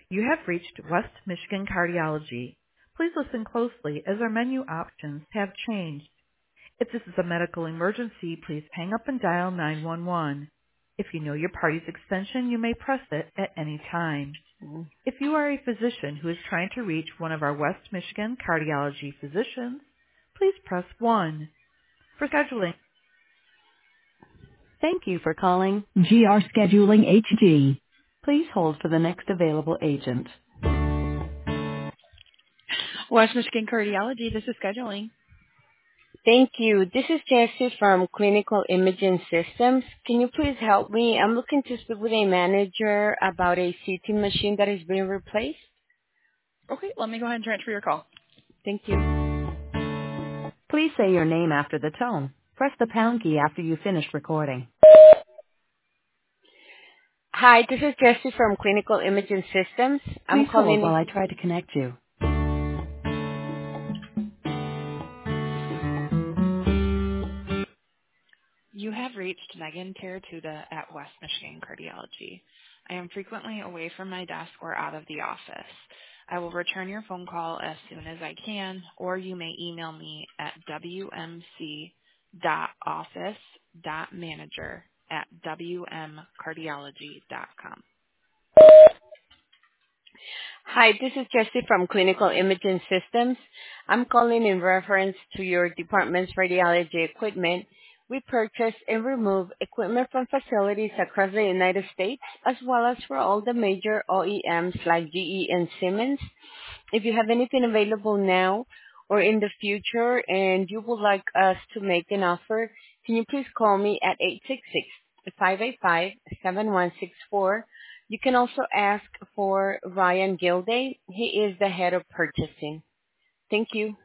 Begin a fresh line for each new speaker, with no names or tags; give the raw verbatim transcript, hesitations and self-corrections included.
You have reached West Michigan Cardiology. Please listen closely as our menu options have changed. If this is a medical emergency, please hang up and dial nine one one. If you know your party's extension, you may press it at any time. If you are a physician who is trying to reach one of our West Michigan cardiology physicians, please press one. For scheduling. Thank you for calling G R Scheduling H G. Please hold for the next available agent. West Michigan Cardiology, this is scheduling.
Thank you. This is Jessie from Clinical Imaging Systems. Can you please help me? I'm looking to speak with a manager about a C T machine that is being replaced.
Okay, let me go ahead and transfer your call.
Thank you.
Please say your name after the tone. Press the pound key after you finish recording.
Hi, this is Jessie from Clinical Imaging Systems. I'm
Please hold
calling.
while I try to connect you. You have reached Megan Teratuta at West Michigan Cardiology. I am frequently away from my desk or out of the office. I will return your phone call as soon as I can, or you may email me at w m c dot office dot manager at w m cardiology dot com.
Hi, this is Jessie from Clinical Imaging Systems. I'm calling in reference to your department's radiology equipment. We purchase and remove equipment from facilities across the United States, as well as for all the major O E Ms like G E and Siemens. If you have anything available now or in the future and you would like us to make an offer, can you please call me at eight six six, five eight five, seven one six four. You can also ask for Ryan Gilday. He is the head of purchasing. Thank you.